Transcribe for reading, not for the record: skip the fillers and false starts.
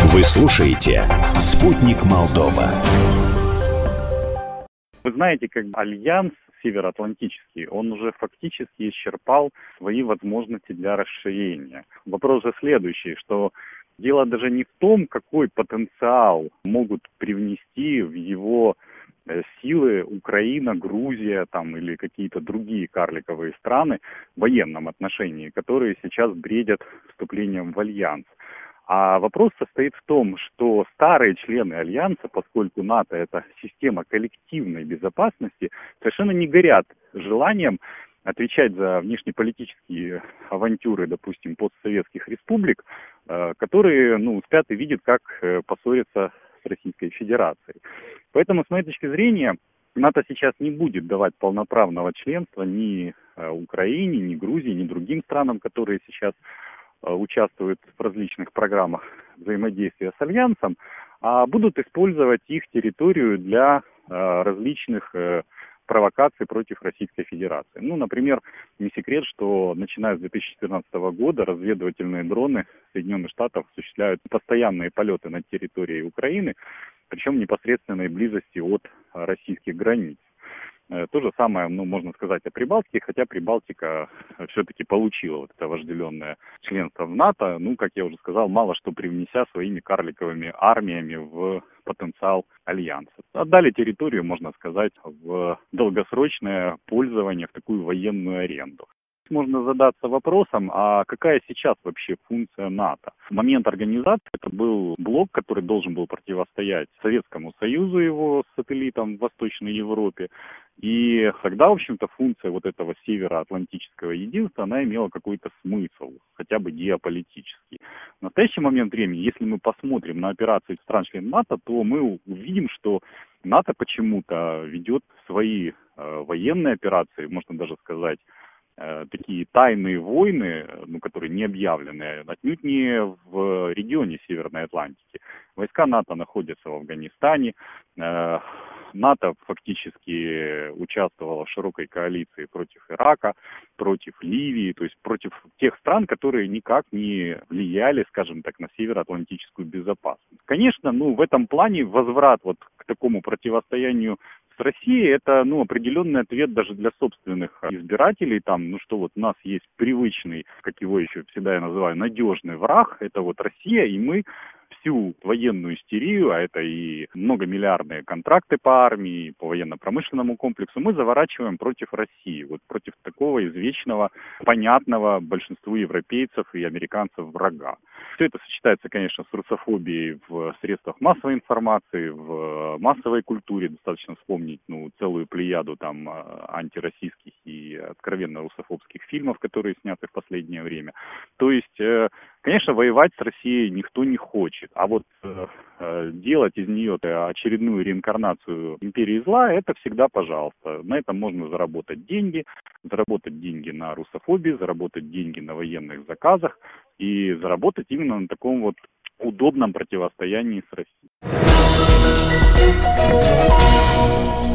Вы слушаете «Спутник Молдова». Вы знаете, как Альянс Североатлантический, он уже фактически исчерпал свои возможности для расширения. Вопрос же следующий, что дело даже не в том, какой потенциал могут привнести в его силы Украина, Грузия там, или какие-то другие карликовые страны в военном отношении, которые сейчас бредят вступлением в Альянс. А вопрос состоит в том, что старые члены Альянса, поскольку НАТО – это система коллективной безопасности, совершенно не горят желанием отвечать за внешнеполитические авантюры, допустим, постсоветских республик, которые спят и видят, как поссориться с Российской Федерацией. Поэтому, с моей точки зрения, НАТО сейчас не будет давать полноправного членства ни Украине, ни Грузии, ни другим странам, которые сейчас участвуют в различных программах взаимодействия с Альянсом, а будут использовать их территорию для различных провокаций против Российской Федерации. Например, не секрет, что начиная с 2014 года разведывательные дроны Соединенных Штатов осуществляют постоянные полеты над территорией Украины, причем в непосредственной близости от российских границ. То же самое, можно сказать о Прибалтике, хотя Прибалтика все-таки получила вот это вожделенное членство в НАТО, как я уже сказал, мало что привнеся своими карликовыми армиями в потенциал Альянса. Отдали территорию, можно сказать, в долгосрочное пользование, в такую военную аренду. Можно задаться вопросом, а какая сейчас вообще функция НАТО? В момент организации это был блок, который должен был противостоять Советскому Союзу, его сателлитам в Восточной Европе. И тогда, в общем-то, функция вот этого североатлантического единства, она имела какой-то смысл, хотя бы геополитический. В настоящий момент времени, если мы посмотрим на операции стран-членов НАТО, то мы увидим, что НАТО почему-то ведет свои военные операции, можно даже сказать, такие тайные войны, которые не объявлены, отнюдь не в регионе Северной Атлантики. Войска НАТО находятся в Афганистане. НАТО фактически участвовало в широкой коалиции против Ирака, против Ливии, то есть против тех стран, которые никак не влияли, скажем так, на североатлантическую безопасность. Конечно, в этом плане возврат к такому противостоянию с Россией, это, определенный ответ даже для собственных избирателей, что у нас есть привычный, как его еще всегда я называю, надежный враг, это Россия, и мы всю военную истерию, а это и многомиллиардные контракты по армии, по военно-промышленному комплексу, мы заворачиваем против России, против такого извечного, понятного большинству европейцев и американцев врага. Все это сочетается, конечно, с русофобией в средствах массовой информации, в массовой культуре. Достаточно вспомнить целую плеяду антироссийских и откровенно русофобских фильмов, которые сняты в последнее время. То есть, конечно, воевать с Россией никто не хочет. А делать из нее очередную реинкарнацию империи зла, это всегда пожалуйста. На этом можно заработать деньги на русофобии, заработать деньги на военных заказах и заработать именно на таком удобном противостоянии с Россией.